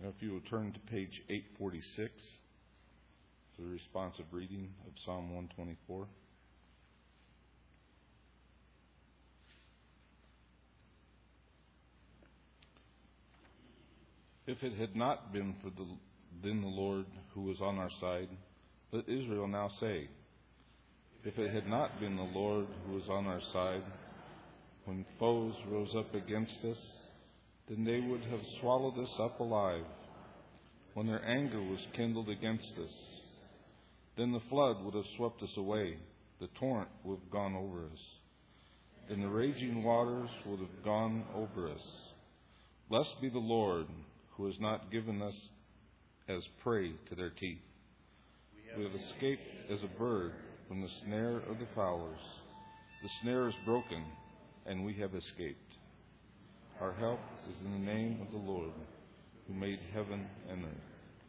Now, if you will turn to page 846 for the responsive reading of Psalm 124. If it had not been for the Lord who was on our side, let Israel now say, if it had not been the Lord who was on our side, when foes rose up against us, then they would have swallowed us up alive. When their anger was kindled against us, then the flood would have swept us away, the torrent would have gone over us, and the raging waters would have gone over us. Blessed be the Lord, who has not given us as prey to their teeth. We have escaped as a bird from the snare of the fowlers. The snare is broken, and we have escaped. Our help is in the name of the Lord, who made heaven and earth.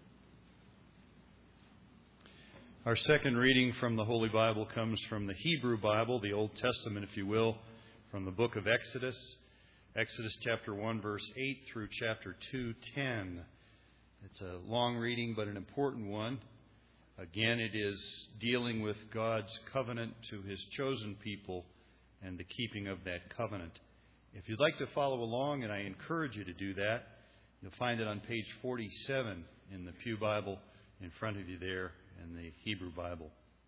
Our second reading from the Holy Bible comes from the Hebrew Bible, the Old Testament, if you will, from the book of Exodus. Exodus chapter 1, verse 8 through chapter 2:10. It's a long reading, but an important one. Again, it is dealing with God's covenant to His chosen people and the keeping of that covenant. If you'd like to follow along, and I encourage you to do that, you'll find it on page 47 in the Pew Bible in front of you there in the Hebrew Bible.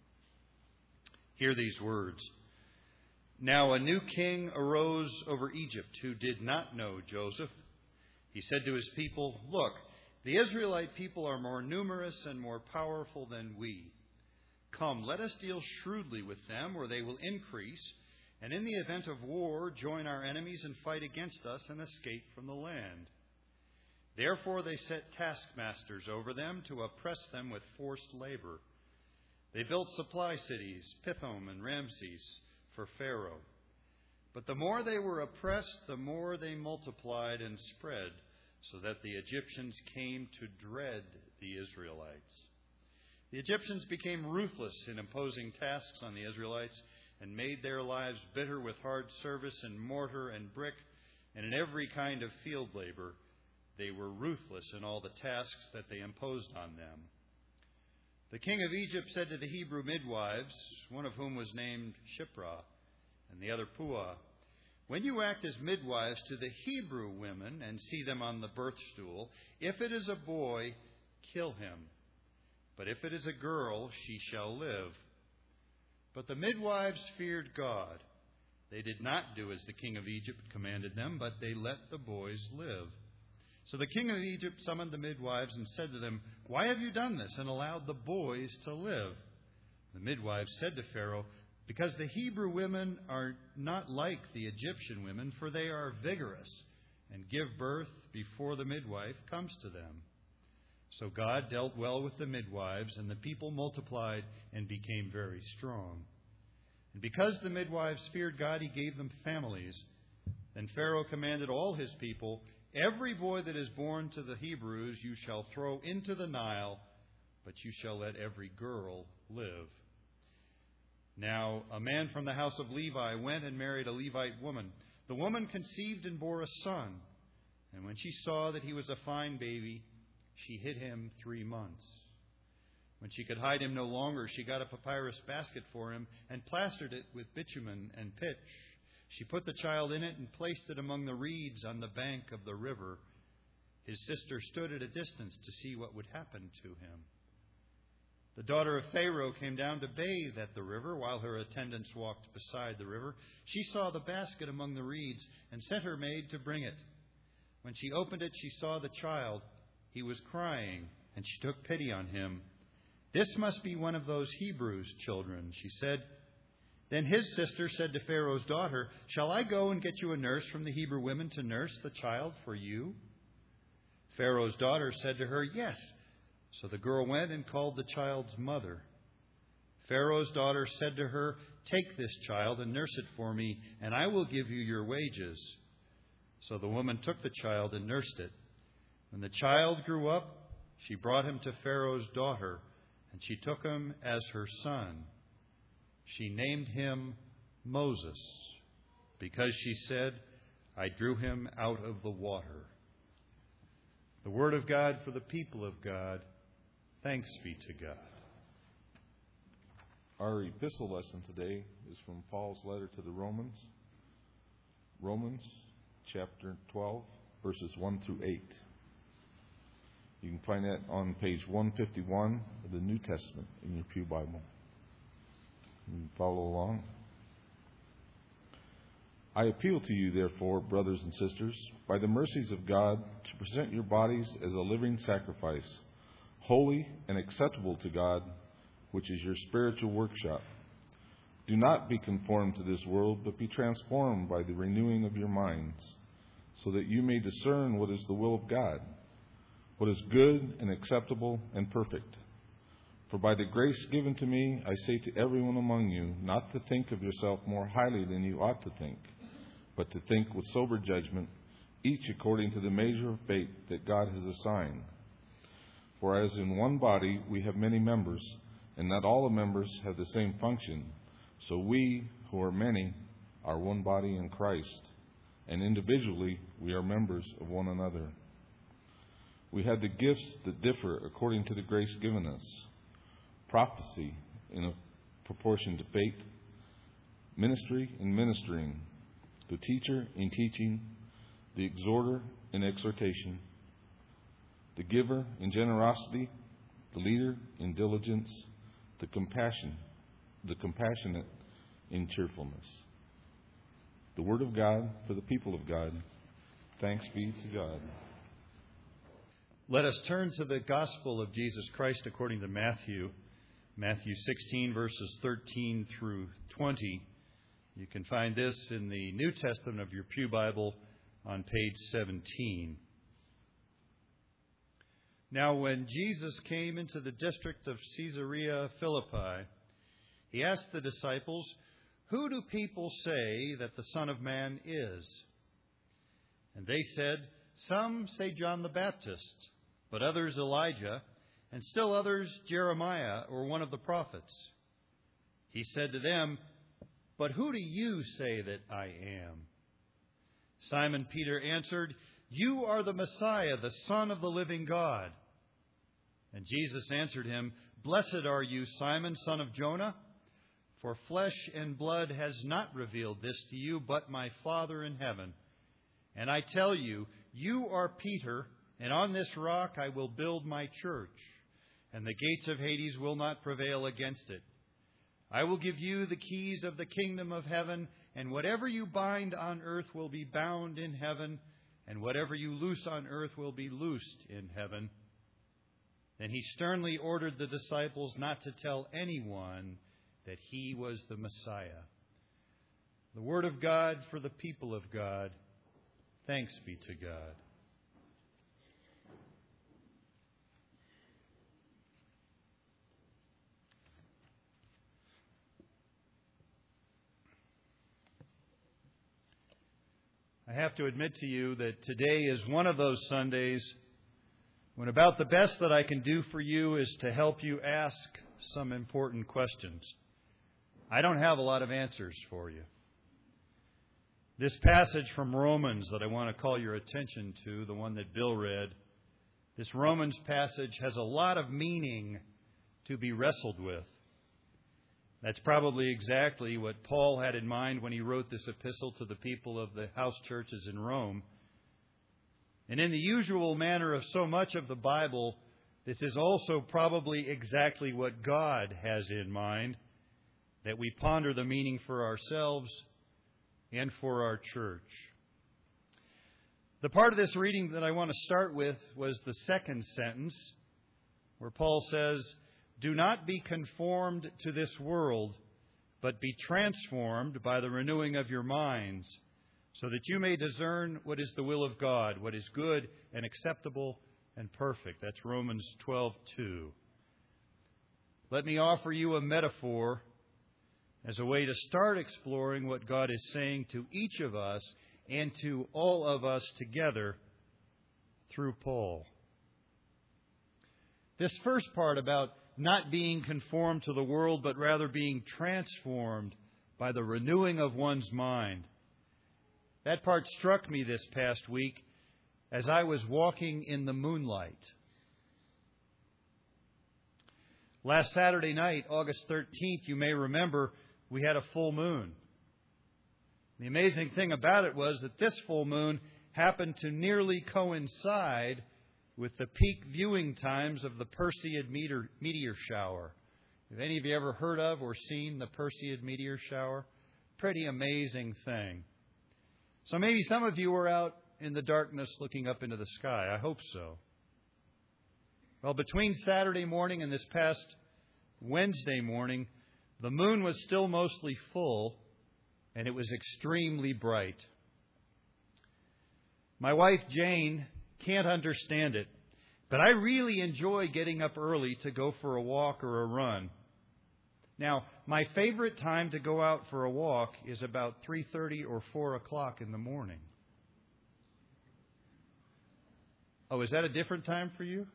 Hear these words. Now a new king arose over Egypt who did not know Joseph. He said to his people, look, the Israelite people are more numerous and more powerful than we. Come, let us deal shrewdly with them, or they will increase, and in the event of war, join our enemies and fight against us and escape from the land. Therefore they set taskmasters over them to oppress them with forced labor. They built supply cities, Pithom and Ramses, for Pharaoh. But the more they were oppressed, the more they multiplied and spread, so that the Egyptians came to dread the Israelites. The Egyptians became ruthless in imposing tasks on the Israelites and made their lives bitter with hard service in mortar and brick and in every kind of field labor. They were ruthless in all the tasks that they imposed on them. The king of Egypt said to the Hebrew midwives, one of whom was named Shiphrah and the other Puah, when you act as midwives to the Hebrew women and see them on the birth stool, if it is a boy, kill him. But if it is a girl, she shall live. But the midwives feared God. They did not do as the king of Egypt commanded them, but they let the boys live. So the king of Egypt summoned the midwives and said to them, why have you done this and allowed the boys to live? The midwives said to Pharaoh, because the Hebrew women are not like the Egyptian women, for they are vigorous and give birth before the midwife comes to them. So God dealt well with the midwives, and the people multiplied and became very strong. And because the midwives feared God, He gave them families. Then Pharaoh commanded all his people, every boy that is born to the Hebrews you shall throw into the Nile, but you shall let every girl live. Now a man from the house of Levi went and married a Levite woman. The woman conceived and bore a son. And when she saw that he was a fine baby, she hid him 3 months. When she could hide him no longer, she got a papyrus basket for him and plastered it with bitumen and pitch. She put the child in it and placed it among the reeds on the bank of the river. His sister stood at a distance to see what would happen to him. The daughter of Pharaoh came down to bathe at the river while her attendants walked beside the river. She saw the basket among the reeds and sent her maid to bring it. When she opened it, she saw the child. He was crying, and she took pity on him. This must be one of those Hebrews' children, she said. Then his sister said to Pharaoh's daughter, shall I go and get you a nurse from the Hebrew women to nurse the child for you? Pharaoh's daughter said to her, yes. So the girl went and called the child's mother. Pharaoh's daughter said to her, take this child and nurse it for me, and I will give you your wages. So the woman took the child and nursed it. When the child grew up, she brought him to Pharaoh's daughter, and she took him as her son. She named him Moses, because she said, I drew him out of the water. The Word of God for the people of God. Thanks be to God. Our epistle lesson today is from Paul's letter to the Romans. Romans chapter 12, verses 1 through 8. You can find that on page 151 of the New Testament in your Pew Bible. You can follow along. I appeal to you, therefore, brothers and sisters, by the mercies of God, to present your bodies as a living sacrifice, holy and acceptable to God, which is your spiritual workshop. Do not be conformed to this world, but be transformed by the renewing of your minds, so that you may discern what is the will of God, what is good and acceptable and perfect. For by the grace given to me, I say to everyone among you, not to think of yourself more highly than you ought to think, but to think with sober judgment, each according to the measure of faith that God has assigned. For as in one body we have many members, and not all the members have the same function, so we, who are many, are one body in Christ, and individually we are members of one another. We have the gifts that differ according to the grace given us. Prophecy in a proportion to faith, ministry in ministering, the teacher in teaching, the exhorter in exhortation, the giver in generosity, the leader in diligence, the compassionate in cheerfulness. The Word of God for the people of God. Thanks be to God. Let us turn to the Gospel of Jesus Christ according to Matthew 16, verses 13 through 20. You can find this in the New Testament of your Pew Bible on page 17. Now, when Jesus came into the district of Caesarea Philippi, he asked the disciples, "Who do people say that the Son of Man is?" And they said, "Some say John the Baptist, but others Elijah, and still others Jeremiah or one of the prophets." He said to them, "But who do you say that I am?" Simon Peter answered, "You are the Messiah, the Son of the living God." And Jesus answered him, "Blessed are you, Simon, son of Jonah, for flesh and blood has not revealed this to you, but my Father in heaven. And I tell you, you are Peter, and on this rock I will build my church, and the gates of Hades will not prevail against it. I will give you the keys of the kingdom of heaven, and whatever you bind on earth will be bound in heaven, and whatever you loose on earth will be loosed in heaven." Then he sternly ordered the disciples not to tell anyone that he was the Messiah. The Word of God for the people of God. Thanks be to God. I have to admit to you that today is one of those Sundays when about the best that I can do for you is to help you ask some important questions. I don't have a lot of answers for you. This passage from Romans that I want to call your attention to, the one that Bill read, this Romans passage has a lot of meaning to be wrestled with. That's probably exactly what Paul had in mind when he wrote this epistle to the people of the house churches in Rome. And in the usual manner of so much of the Bible, this is also probably exactly what God has in mind, that we ponder the meaning for ourselves and for our church. The part of this reading that I want to start with was the second sentence, where Paul says, "Do not be conformed to this world, but be transformed by the renewing of your minds, so that you may discern what is the will of God, what is good and acceptable and perfect." That's Romans 12:2. Let me offer you a metaphor as a way to start exploring what God is saying to each of us and to all of us together through Paul. This first part about not being conformed to the world, but rather being transformed by the renewing of one's mind. That part struck me this past week as I was walking in the moonlight. Last Saturday night, August 13th, you may remember, we had a full moon. The amazing thing about it was that this full moon happened to nearly coincide with the peak viewing times of the Perseid meteor shower. Have any of you ever heard of or seen the Perseid meteor shower? Pretty amazing thing. So maybe some of you were out in the darkness looking up into the sky. I hope so. Well, between Saturday morning and this past Wednesday morning, the moon was still mostly full, and it was extremely bright. My wife, Jane, can't understand it, but I really enjoy getting up early to go for a walk or a run. Now, my favorite time to go out for a walk is about 3:30 or 4 o'clock in the morning. Oh, is that a different time for you?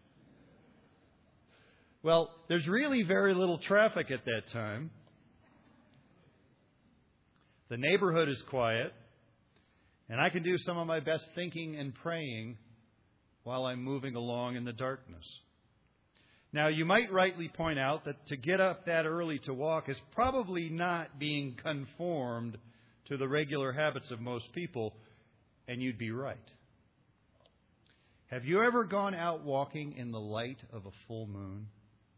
Well, there's really very little traffic at that time. The neighborhood is quiet, and I can do some of my best thinking and praying while I'm moving along in the darkness. Now, you might rightly point out that to get up that early to walk is probably not being conformed to the regular habits of most people, and you'd be right. Have you ever gone out walking in the light of a full moon?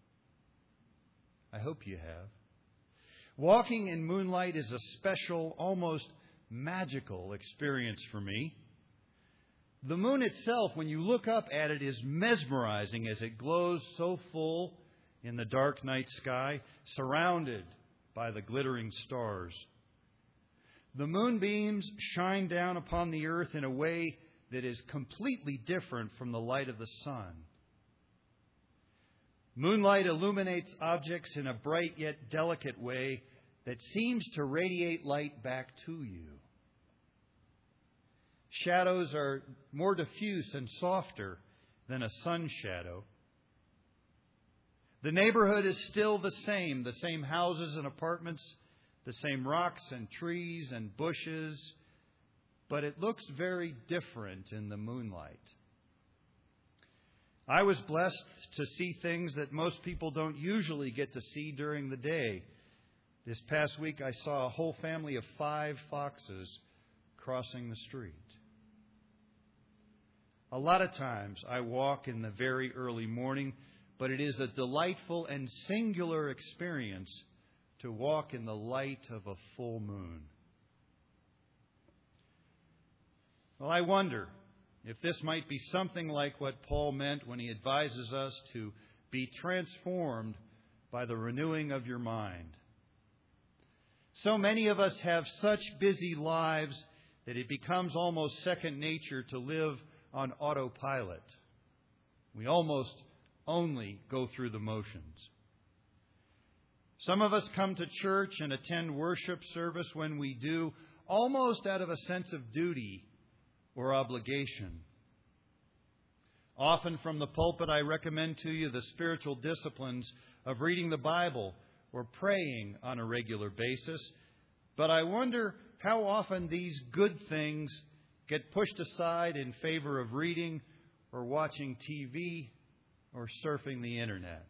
I hope you have. Walking in moonlight is a special, almost magical experience for me. The moon itself, when you look up at it, is mesmerizing as it glows so full in the dark night sky, surrounded by the glittering stars. The moonbeams shine down upon the earth in a way that is completely different from the light of the sun. Moonlight illuminates objects in a bright yet delicate way that seems to radiate light back to you. Shadows are more diffuse and softer than a sun shadow. The neighborhood is still the same houses and apartments, the same rocks and trees and bushes, but it looks very different in the moonlight. I was blessed to see things that most people don't usually get to see during the day. This past week, I saw a whole family of 5 foxes crossing the street. A lot of times I walk in the very early morning, but it is a delightful and singular experience to walk in the light of a full moon. Well, I wonder if this might be something like what Paul meant when he advises us to be transformed by the renewing of your mind. So many of us have such busy lives that it becomes almost second nature to live on autopilot. We almost only go through the motions. Some of us come to church and attend worship service when we do, almost out of a sense of duty or obligation. Often from the pulpit, I recommend to you the spiritual disciplines of reading the Bible or praying on a regular basis. But I wonder how often these good things get pushed aside in favor of reading or watching TV or surfing the internet.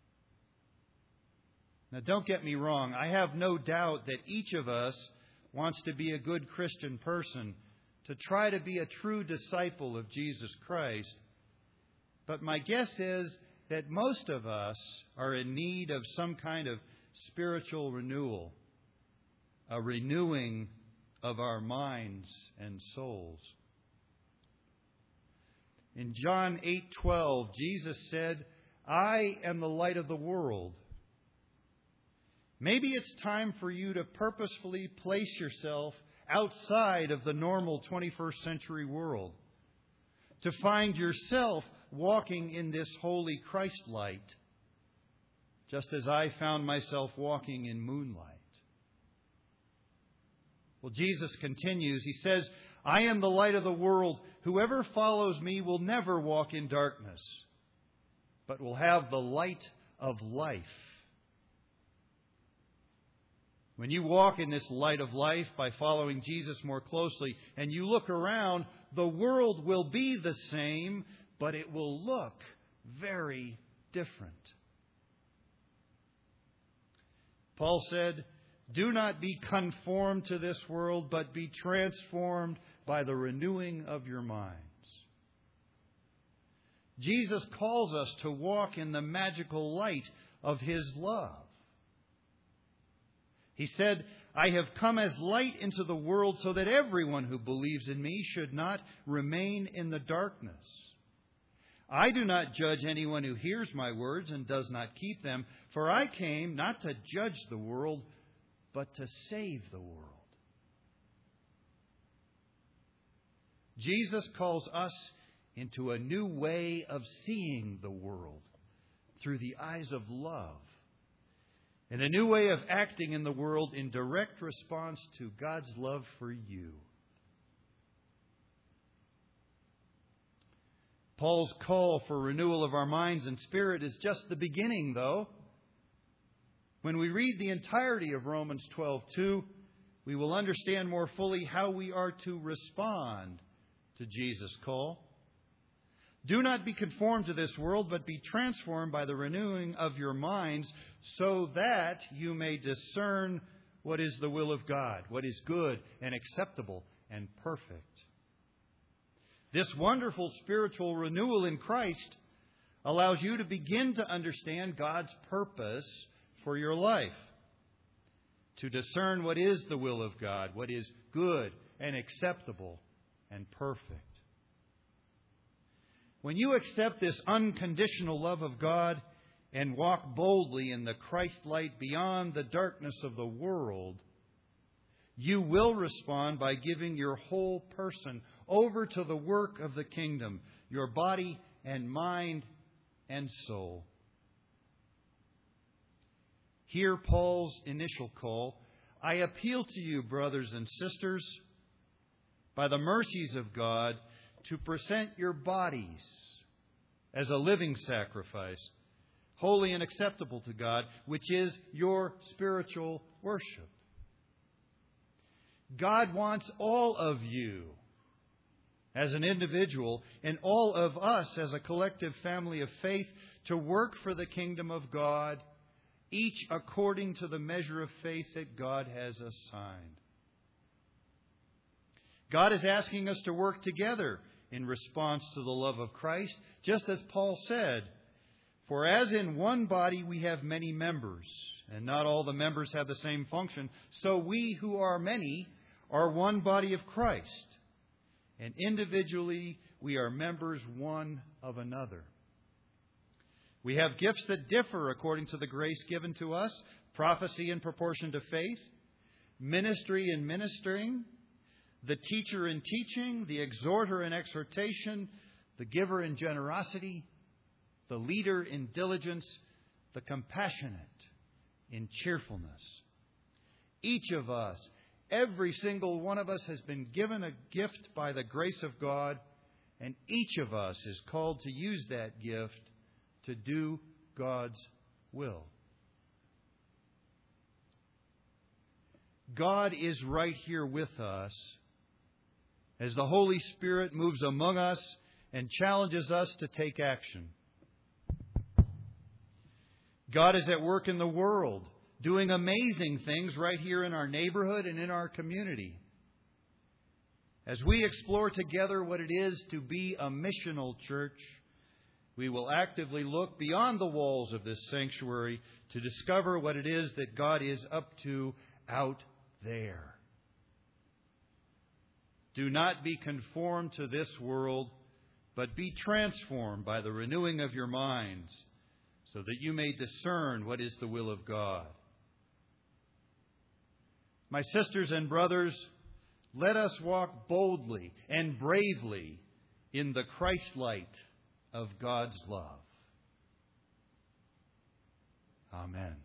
Now, don't get me wrong. I have no doubt that each of us wants to be a good Christian person, to try to be a true disciple of Jesus Christ. But my guess is that most of us are in need of some kind of spiritual renewal, a renewing of our minds and souls. In John 8:12, Jesus said, "I am the light of the world." Maybe it's time for you to purposefully place yourself outside of the normal 21st century world, to find yourself walking in this holy Christ light, just as I found myself walking in moonlight. Well, Jesus continues. He says, "I am the light of the world. Whoever follows me will never walk in darkness, but will have the light of life." When you walk in this light of life by following Jesus more closely, and you look around, the world will be the same, but it will look very different. Paul said, "Do not be conformed to this world, but be transformed by the renewing of your minds." Jesus calls us to walk in the magical light of His love. He said, "I have come as light into the world so that everyone who believes in me should not remain in the darkness. I do not judge anyone who hears my words and does not keep them, for I came not to judge the world, but to save the world." Jesus calls us into a new way of seeing the world through the eyes of love, and a new way of acting in the world in direct response to God's love for you. Paul's call for renewal of our minds and spirit is just the beginning, though. When we read the entirety of Romans 12:2, we will understand more fully how we are to respond to Jesus' call. "Do not be conformed to this world, but be transformed by the renewing of your minds, so that you may discern what is the will of God, what is good and acceptable and perfect." This wonderful spiritual renewal in Christ allows you to begin to understand God's purpose for your life, to discern what is the will of God, what is good and acceptable and perfect. When you accept this unconditional love of God and walk boldly in the Christ light beyond the darkness of the world, you will respond by giving your whole person over to the work of the kingdom, your body and mind and soul. Hear Paul's initial call. "I appeal to you, brothers and sisters, by the mercies of God, to present your bodies as a living sacrifice, holy and acceptable to God, which is your spiritual worship." God wants all of you as an individual and all of us as a collective family of faith to work for the kingdom of God, each according to the measure of faith that God has assigned. God is asking us to work together in response to the love of Christ, just as Paul said, "For as in one body we have many members, and not all the members have the same function, so we who are many are one body of Christ, and individually we are members one of another. We have gifts that differ according to the grace given to us, prophecy in proportion to faith, ministry in ministering, the teacher in teaching, the exhorter in exhortation, the giver in generosity, the leader in diligence, the compassionate in cheerfulness." Each of us, every single one of us, has been given a gift by the grace of God, and each of us is called to use that gift to do God's will. God is right here with us as the Holy Spirit moves among us and challenges us to take action. God is at work in the world, doing amazing things right here in our neighborhood and in our community. As we explore together what it is to be a missional church, we will actively look beyond the walls of this sanctuary to discover what it is that God is up to out there. Do not be conformed to this world, but be transformed by the renewing of your minds, so that you may discern what is the will of God. My sisters and brothers, let us walk boldly and bravely in the Christ light of God's love. Amen.